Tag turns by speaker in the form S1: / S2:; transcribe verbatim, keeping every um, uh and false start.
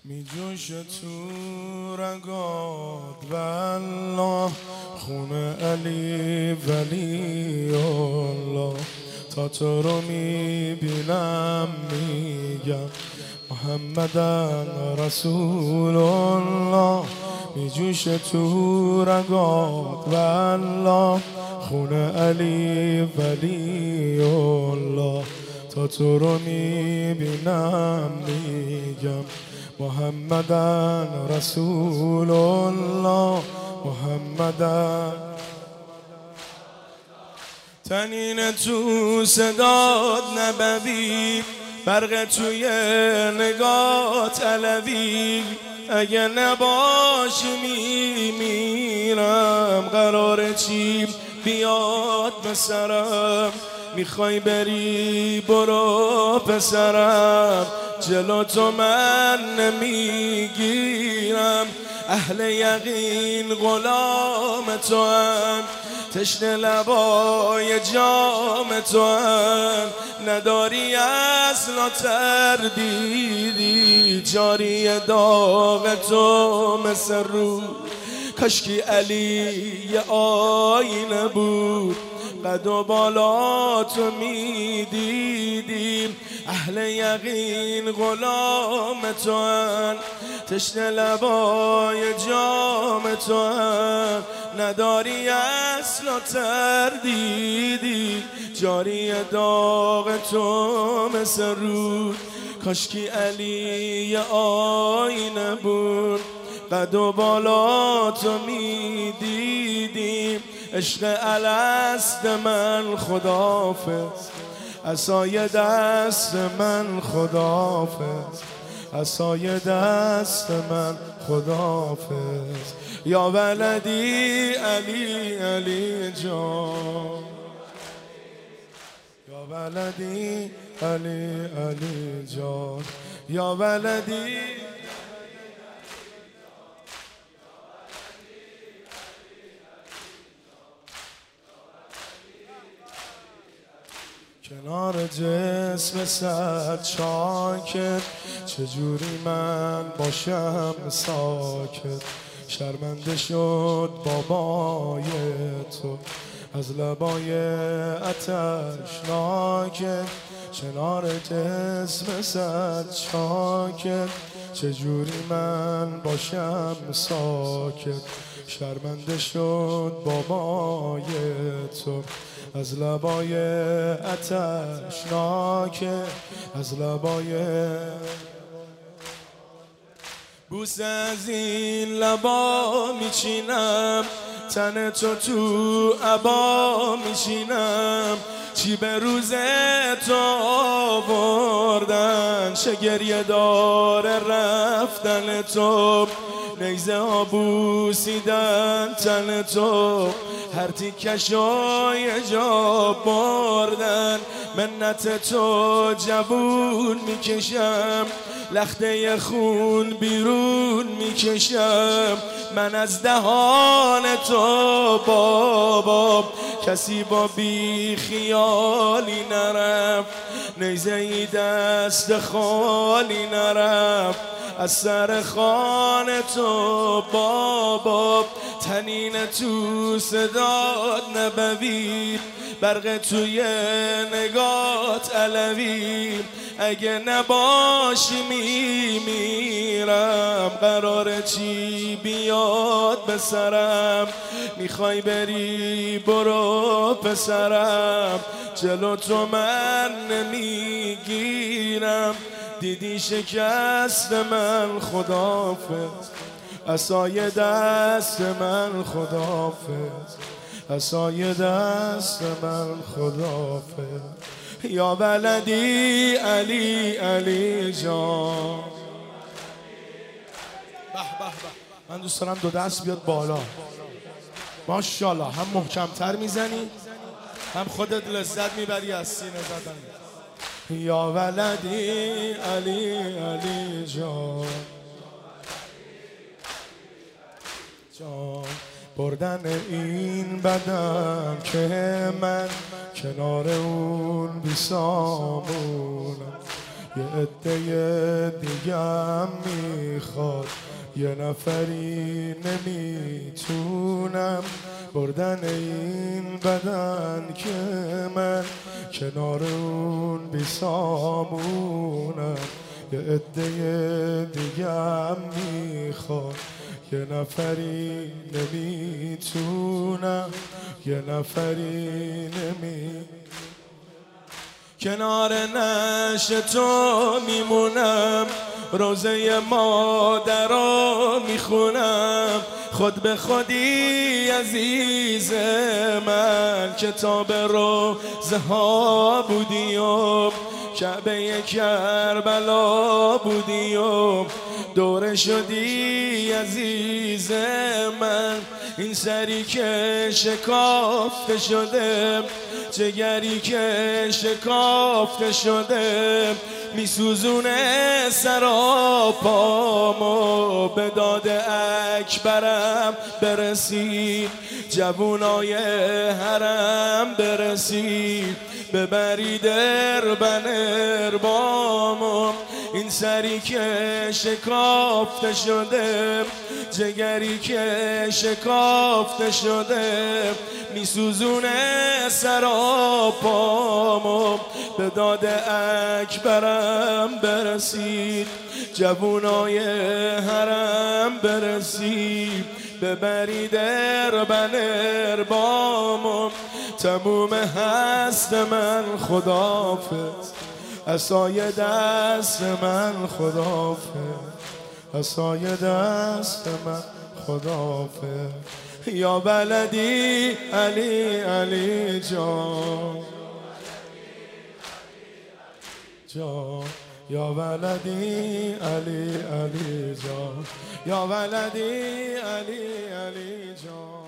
S1: میجوشه تو رگات والله خون علی ولی الله. تا تو رو میبینم میگم محمدن رسول الله. میجوشه تو رگات والله خون علی ولی الله. تا تو رو میبینم میگم محمدن رسول الله. محمدن تنین تو صداد نبوی، برق توی نگات علوی. اگه نباشی میمیرم، قرار چی بیاد به سرم. میخوای بری برو پسرم، جلو تو من نمیگیرم. اهل یقین غلام تو هم، تشنه لبای جام تو هم. نداری اصلا تردیدی، جاری داغ تو مثل رو. کاشکی علی آینه بود، قد و بالا تو میدیدیم. اهل یقین غلام تو هم، تشنه لبای جام تو هم. نداری اصلا تردیدی، جاری داغ تو مثل رود. کاشکی علی آینه بود، قد و بالا تو میدیدیم. عشق الست من خداحافظ، عصای دست من خداحافظ، عصای دست من خداحافظ. یا ولدی علی علی جان، یا ولدی علی علی جان، یا ولدی. کنار جسم صد چاکت، چجوری من باشم ساکت. شرمنده شد بابای تو از لبای آتشناکت. کنار جسم صد چاکت، چجوری من باشم ساکت. شرمنده شد بابای تو از لبای آتشناکت، از لبای. بوسه از این لبا میچینم، تن تو تو عبا میشینم. چی به روز تو آوردن، چه گریه داره رفتن تو. نیزه ها بوسیدن تن تو، هر تیکشای جا بردن. منت تو جوون میکشم، لخته خون بیرون میکشم. من از دهان تو بابا، کسی با بی خیالی نرفت. نیزه ای دست خالی نرفت از سر خان تو بابا. تنین تو صداد نبوی، برق توی نگات علوی. اگه نباشی میمیرم، قرار چی بیاد به سرم. میخوای بری برو پسرم، جلو تو من نمیگیرم. دیدی شکست من خداحافظ، عصای دست من خداحافظ، عصای دست من خداحافظ. یا ولدی علی علی جان. به به به. من دوست دارم دو دست بیاد بالا. ماشاءالله، هم محکمتر میزنی هم خودت لذت میبری از سینه زدن. یا ولدی علی علی جان، جان بردن این بدن که من کنار اون بی سامونم. یه عده دیگم میخواد، یه نفری نمیتونم بردن این بدن که من کنار اون بیسامونم. یه عده دیگم میخواد، یه نفری نمیتونم، یه نفری نمی کنار نعش تو میمونم، روزه مادرها میخونم. خود به خودی عزیز من، کتاب روزه ها بودی و کعبه کربلا بودی و دوره شدی عزیز من. این سری که شکافته شده، جگری که شکافته شده، میسوزونه سراپامو. به داد اکبرم برسید، جوونای حرم برسید، ببرید اربن اربامو. این سری که شکافته شده، جگری که شکافته شده، میسوزونه سراپامو. به داد اکبرم برسید، جوونای حرم برسید، ببرید اربن اربامو. تموم هست من خداحافظ، عصای دست من خداحافظ، عصای دست من خداحافظ. یا بلدی علی علی جان جان، یا ولدی علی علی جان، یا ولدی علی علی جان.